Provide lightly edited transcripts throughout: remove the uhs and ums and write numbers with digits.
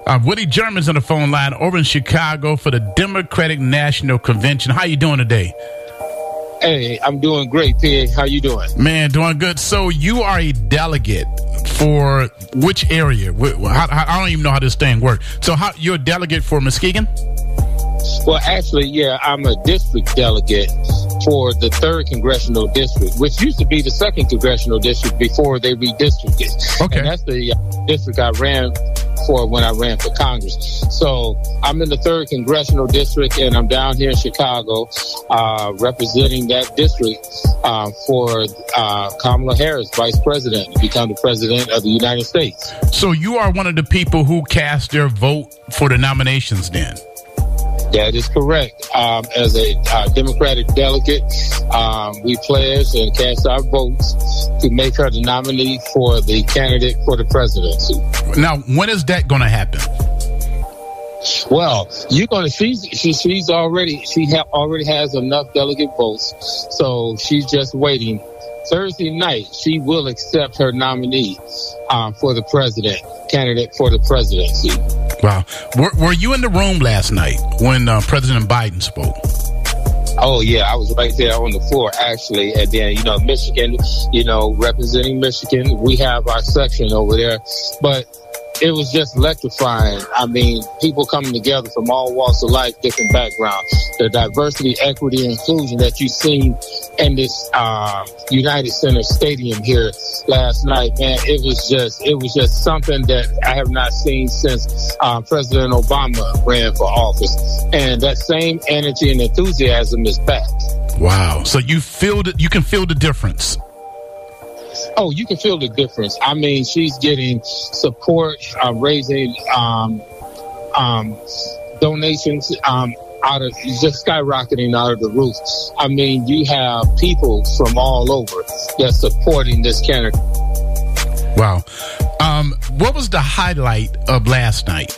Willie German's on the phone line over in Chicago for the Democratic National Convention. How you doing today? Hey, I'm doing great, Pig. How you doing? Man, doing good. So you are a delegate for which area? I don't even know how this thing works. So you're a delegate for Muskegon? Well, actually, yeah, I'm a district delegate for the 3rd Congressional District, which used to be the 2nd Congressional District before they redistricted. Okay. And that's the district I ran for when I ran for Congress. So I'm in the 3rd Congressional District, and I'm down here in Chicago representing that district for Kamala Harris, Vice President, to become the President of the United States. So you are one of the people who cast their vote for the nominations then? That is correct. As a Democratic delegate, we pledged and cast our votes to make her the nominee for the candidate for the presidency. Now, when is that going to happen? Well, she already has enough delegate votes, so she's just waiting. Thursday night, she will accept her nominee for the candidate for the presidency. Wow. Were you in the room last night when President Biden spoke? Oh, yeah, I was right there on the floor, actually. And then, Michigan, representing Michigan, we have our section over there. But it was just electrifying. I mean, people coming together from all walks of life, different backgrounds. The diversity, equity, and inclusion that you've seen in this United Center Stadium here last night, man, it was just something that I have not seen since President Obama ran for office. And that same energy and enthusiasm is back. Wow. So you can feel the difference. Oh, you can feel the difference. I mean, she's getting support, raising donations out of just skyrocketing out of the roof. I mean, you have people from all over that's supporting this candidate. Wow. What was the highlight of last night?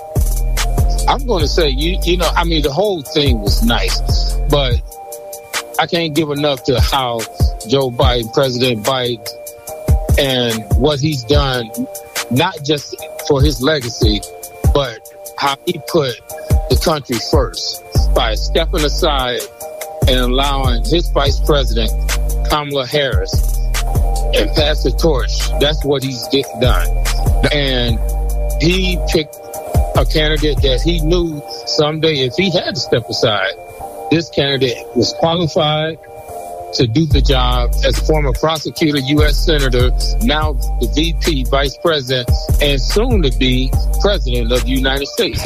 I'm going to say, the whole thing was nice, but I can't give enough to how Joe Biden, President Biden, and what he's done, not just for his legacy, but how he put the country first by stepping aside and allowing his Vice President, Kamala Harris, and pass the torch. That's what he's done. And he picked a candidate that he knew someday, if he had to step aside, this candidate was qualified to do the job as a former prosecutor, U.S. Senator, now the VP, Vice President, and soon to be President of the United States.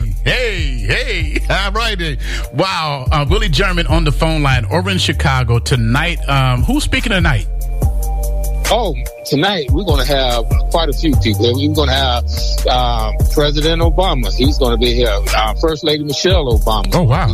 Hey. All right. Wow. Willie German on the phone line over in Chicago tonight. Who's speaking tonight? Oh, tonight we're going to have quite a few people. We're going to have President Obama. He's going to be here. First Lady Michelle Obama. Oh, wow.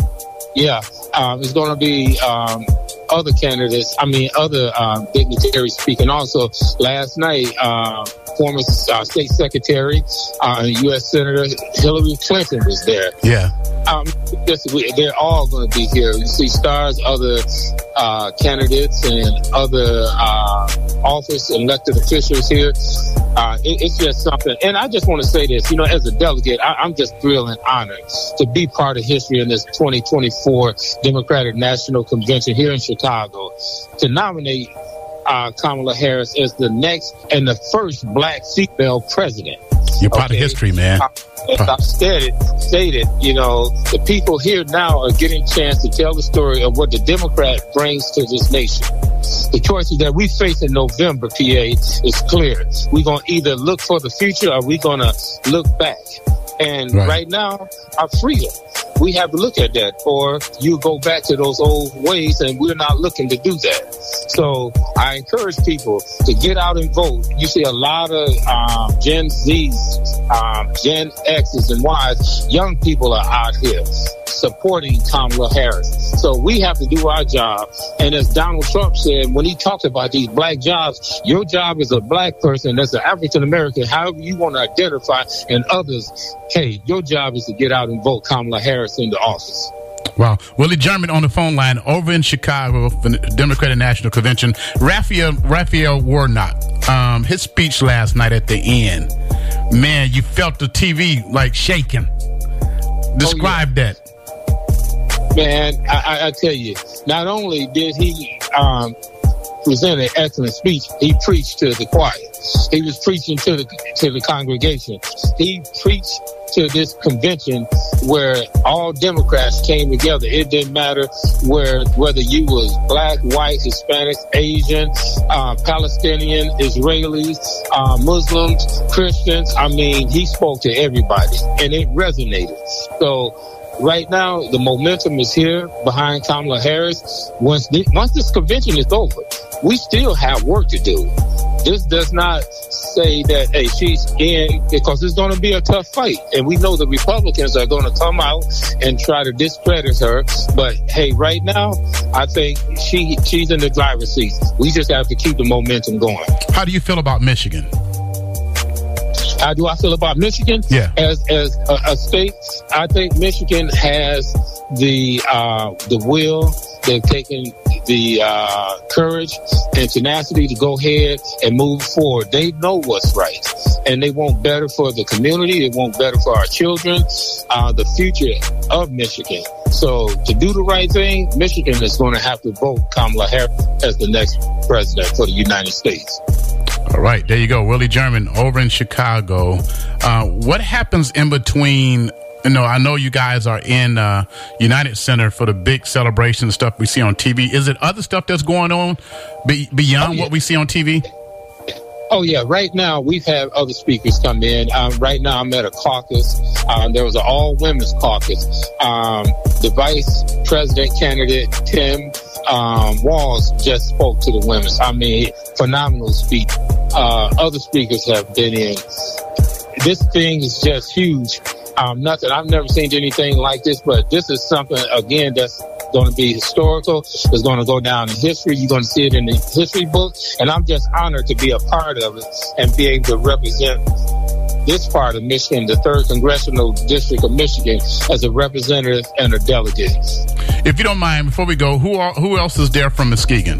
It's going to be other candidates, other dignitaries speaking. Also, last night, former State Secretary and U.S. Senator Hillary Clinton was there. Yeah. They're all going to be here. You see stars, other candidates, and other office elected officials here. It's just something. And I just want to say this, as a delegate, I'm just thrilled and honored to be part of history in this 2024 Democratic National Convention here in Chicago to nominate Kamala Harris as the next and the first black female president. You're part of history, man. As I've stated, the people here now are getting a chance to tell the story of what the Democrat brings to this nation. The choices that we face in November, PA, is clear. We're going to either look for the future or we're going to look back. And right now, our freedom, we have to look at that, or you go back to those old ways, and we're not looking to do that. So I encourage people to get out and vote. You see a lot of Gen Zs, Gen Xs and Ys, young people are out here supporting Kamala Harris. So we have to do our job. And as Donald Trump said, when he talked about these black jobs, your job as a black person, as an African-American, however you want to identify, and others, hey, your job is to get out and vote Kamala Harris into office. Wow. Willie German on the phone line over in Chicago for the Democratic National Convention. Raphael Warnock, his speech last night at the end Man, you felt the TV like shaking. Describe that. Man, I tell you, not only did he present an excellent speech, he preached to the choir. He was preaching to the congregation. He preached to this convention where all Democrats came together. It didn't matter whether you was black, white, Hispanic, Asian, Palestinian, Israelis, Muslims, Christians. I mean, he spoke to everybody, and it resonated. So right now, the momentum is here behind Kamala Harris. Once this convention is over, we still have work to do. This does not say that, hey, she's in, because it's going to be a tough fight. And we know the Republicans are going to come out and try to discredit her. But, hey, right now, I think she's in the driver's seat. We just have to keep the momentum going. How do you feel about Michigan? How do I feel about Michigan? Yeah. As a state, I think Michigan has the will. They've taken the courage and tenacity to go ahead and move forward. They know what's right, and they want better for the community. They want better for our children, the future of Michigan. So to do the right thing, Michigan is going to have to vote Kamala Harris as the next president for the United States. All right, there you go. Willie German over in Chicago. What happens in between? I know you guys are in United Center for the big celebration stuff we see on TV. Is it other stuff that's going on beyond what we see on TV? Oh, yeah. Right now, we've had other speakers come in. Right now, I'm at a caucus. There was an all-women's caucus. The vice president candidate, Tim Walz, just spoke to the women. I mean, phenomenal speech. Other speakers have been in. This thing is just huge. Nothing. I've never seen anything like this, but this is something, again, that's going to be historical. It's going to go down in history. You're going to see it in the history book. And I'm just honored to be a part of it and be able to represent this part of Michigan, the 3rd Congressional District of Michigan, as a representative and a delegate. If you don't mind, before we go, who else is there from Muskegon?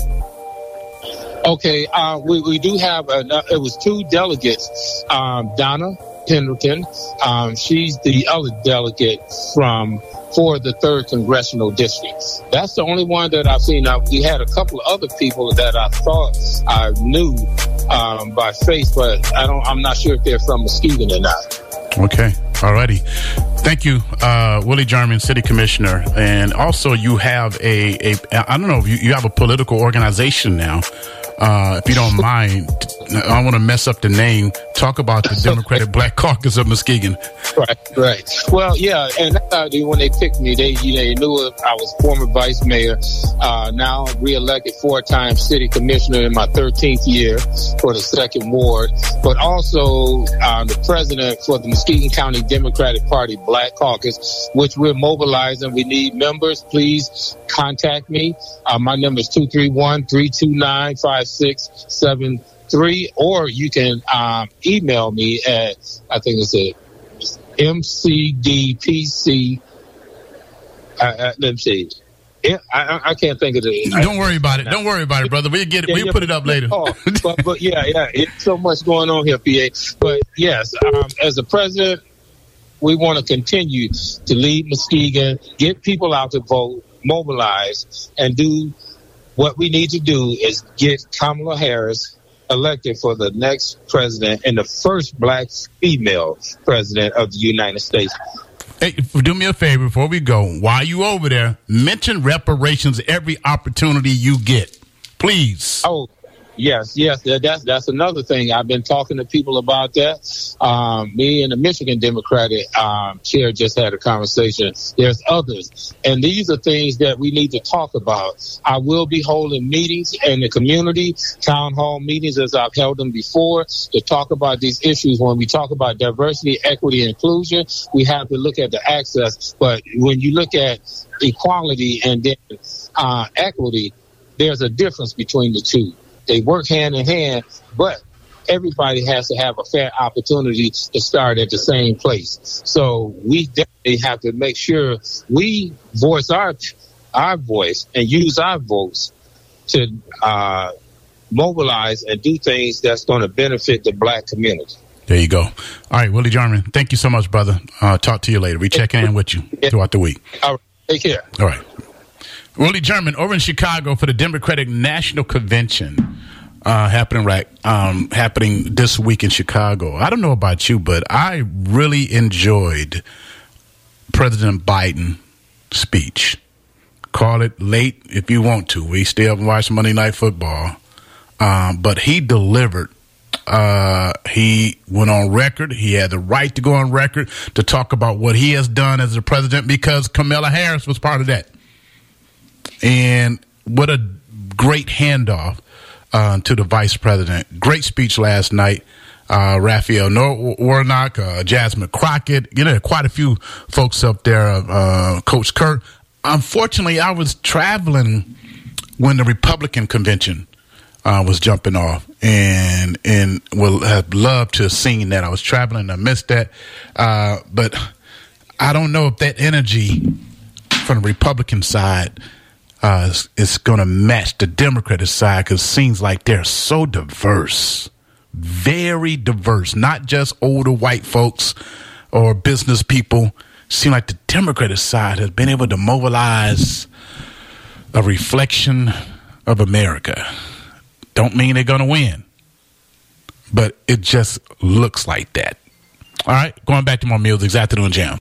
Okay, we do have, it was 2 delegates, Donna Pendleton. She's the other delegate for the 3rd Congressional District. That's the only one that I've seen. Now, we had a couple of other people that I thought I knew by face, but I'm not sure if they're from Muskegon or not. Okay. All righty. Thank you, Willie German, City Commissioner. And also you have I don't know, you have a political organization now. If you don't mind, I don't want to mess up the name. Talk about the Democratic Black Caucus of Muskegon. Right. Well, yeah, and when they picked me, they knew I was former vice mayor, now reelected 4-time city commissioner in my 13th year for the 2nd ward, but also the president for the Muskegon County Democratic Party Black Caucus, which we're mobilizing. We need members. Please contact me. My number is 231-329-5673, or you can email me at, I think it's MCDPC. Let me see. I can't think of it. Don't worry about it. Don't worry about it, brother. We'll get it. We'll put it up later. but yeah, it's so much going on here, PA. But yes, as a president, we want to continue to lead Muskegon, get people out to vote, mobilize, and do what we need to do is get Kamala Harris elected for the next president and the first black female president of the United States. Hey, do me a favor before we go. While you over there, mention reparations every opportunity you get, please. Oh, yes. That's another thing. I've been talking to people about that. Me and the Michigan Democratic chair just had a conversation. There's others. And these are things that we need to talk about. I will be holding meetings in the community, town hall meetings, as I've held them before, to talk about these issues. When we talk about diversity, equity, and inclusion, we have to look at the access. But when you look at equality and then equity, there's a difference between the two. They work hand in hand, but everybody has to have a fair opportunity to start at the same place. So we definitely have to make sure we voice our voice and use our votes to mobilize and do things that's going to benefit the black community. There you go. All right, Willie Jarman, thank you so much, brother. Talk to you later. We check in with you throughout the week. All right. Take care. All right. Willie Jarman over in Chicago for the Democratic National Convention happening this week in Chicago. I don't know about you, but I really enjoyed President Biden's speech. Call it late if you want to. We still haven't watched Monday Night Football. But he delivered. He went on record. He had the right to go on record to talk about what he has done as the president because Kamala Harris was part of that. And what a great handoff to the vice president. Great speech last night. Raphael Warnock, Jasmine Crockett, quite a few folks up there, Coach Kurt. Unfortunately, I was traveling when the Republican convention was jumping off and would have loved to have seen that. I was traveling, I missed that. But I don't know if that energy from the Republican side is going to match the Democratic side because it seems like they're so diverse, very diverse, not just older white folks or business people. Seem like the Democratic side has been able to mobilize a reflection of America. Don't mean they're going to win, but it just looks like that. All right, going back to more Music Afternoon Jam.